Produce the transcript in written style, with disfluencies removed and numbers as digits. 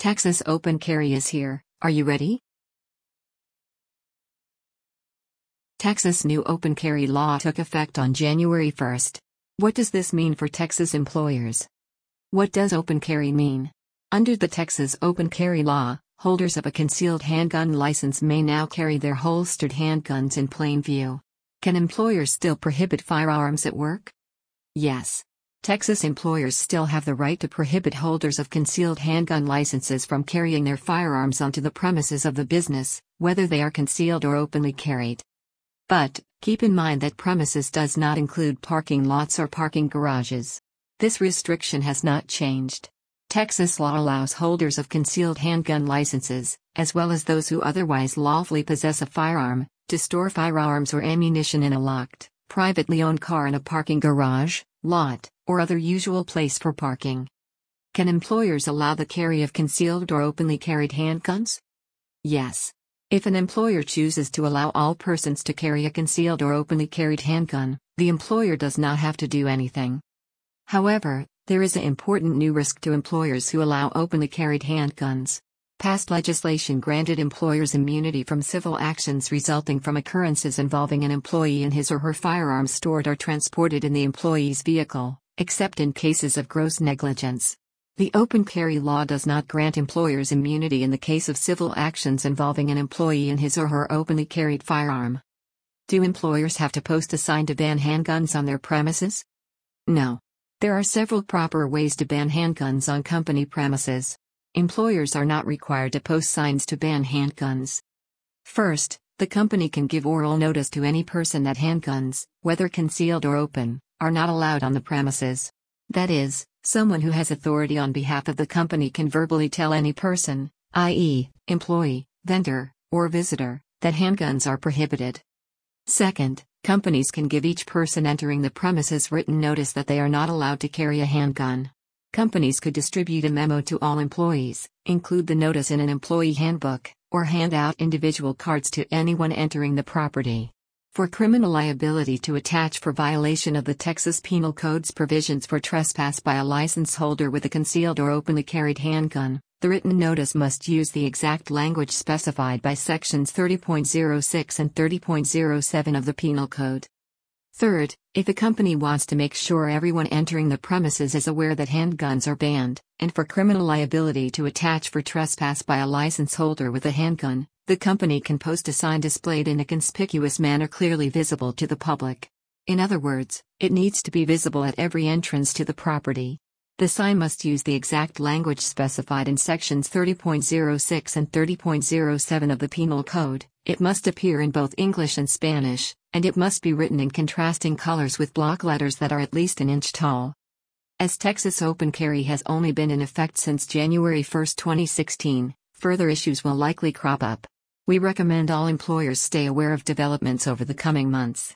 Texas Open Carry is here, are you ready? Texas' new open carry law took effect on January 1st. What does this mean for Texas employers? What does open carry mean? Under the Texas Open Carry Law, holders of a concealed handgun license may now carry their holstered handguns in plain view. Can employers still prohibit firearms at work? Yes. Texas employers still have the right to prohibit holders of concealed handgun licenses from carrying their firearms onto the premises of the business, whether they are concealed or openly carried. But, keep in mind that premises does not include parking lots or parking garages. This restriction has not changed. Texas law allows holders of concealed handgun licenses, as well as those who otherwise lawfully possess a firearm, to store firearms or ammunition in a locked, privately owned car in a parking garage, lot, or other usual place for parking. Can employers allow the carry of concealed or openly carried handguns? Yes. If an employer chooses to allow all persons to carry a concealed or openly carried handgun, the employer does not have to do anything. However, there is an important new risk to employers who allow openly carried handguns. Past legislation granted employers immunity from civil actions resulting from occurrences involving an employee and his or her firearms stored or transported in the employee's vehicle, except in cases of gross negligence. The open carry law does not grant employers immunity in the case of civil actions involving an employee and his or her openly carried firearm. Do employers have to post a sign to ban handguns on their premises? No. There are several proper ways to ban handguns on company premises. Employers are not required to post signs to ban handguns. First, the company can give oral notice to any person that handguns, whether concealed or open, are not allowed on the premises. That is, someone who has authority on behalf of the company can verbally tell any person, i.e., employee, vendor, or visitor, that handguns are prohibited. Second, companies can give each person entering the premises written notice that they are not allowed to carry a handgun. Companies could distribute a memo to all employees, include the notice in an employee handbook, or hand out individual cards to anyone entering the property. For criminal liability to attach for violation of the Texas Penal Code's provisions for trespass by a license holder with a concealed or openly carried handgun, the written notice must use the exact language specified by sections 30.06 and 30.07 of the Penal Code. Third, if a company wants to make sure everyone entering the premises is aware that handguns are banned, and for criminal liability to attach for trespass by a license holder with a handgun, the company can post a sign displayed in a conspicuous manner clearly visible to the public. In other words, it needs to be visible at every entrance to the property. The sign must use the exact language specified in sections 30.06 and 30.07 of the Penal Code, it must appear in both English and Spanish, and it must be written in contrasting colors with block letters that are at least an inch tall. As Texas Open Carry has only been in effect since January 1, 2016, further issues will likely crop up. We recommend all employers stay aware of developments over the coming months.